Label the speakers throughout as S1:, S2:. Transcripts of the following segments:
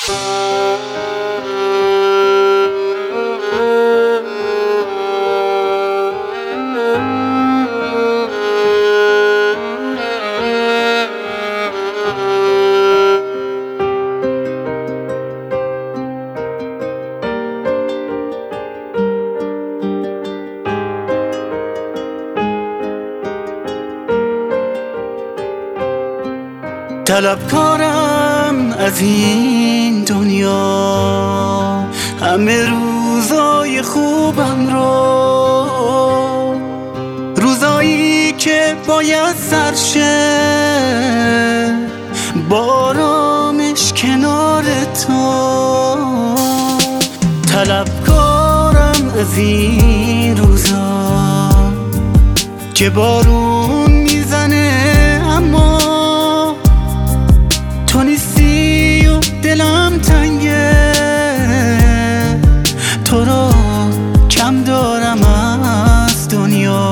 S1: طلبکارم از این دنیا همه روزای خوبم رو، روزایی که باید سرشه بارامش کنار تو. طلبکارم از این روزا که بارون میزنه اما تو نیستی و دلم تنگه، تو رو کم دارم از دنیا.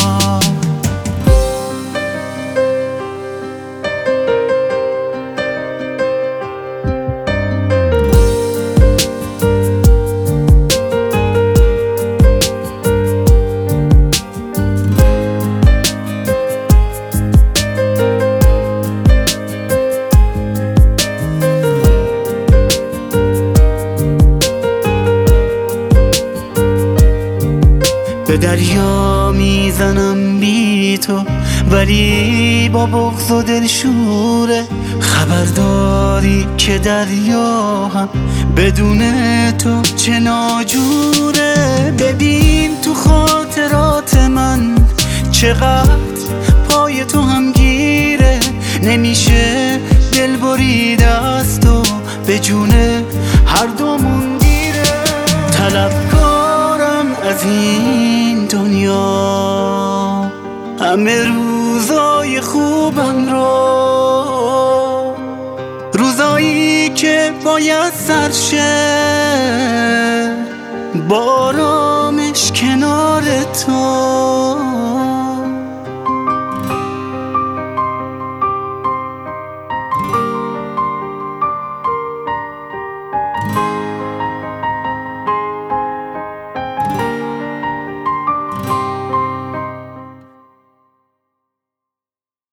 S1: به دریا میزنم بی تو ولی با بغض و دلشوره، خبرداری که دریا هم بدون تو چه ناجوره. ببین تو خاطرات من چقدر پای تو هم گیره، نمیشه دل بریده از تو به جون هر دومون دیره. طلبکارم از این دنیا همه روزای خوبم رو، روزایی که باید سرشه بارامش کنار تو.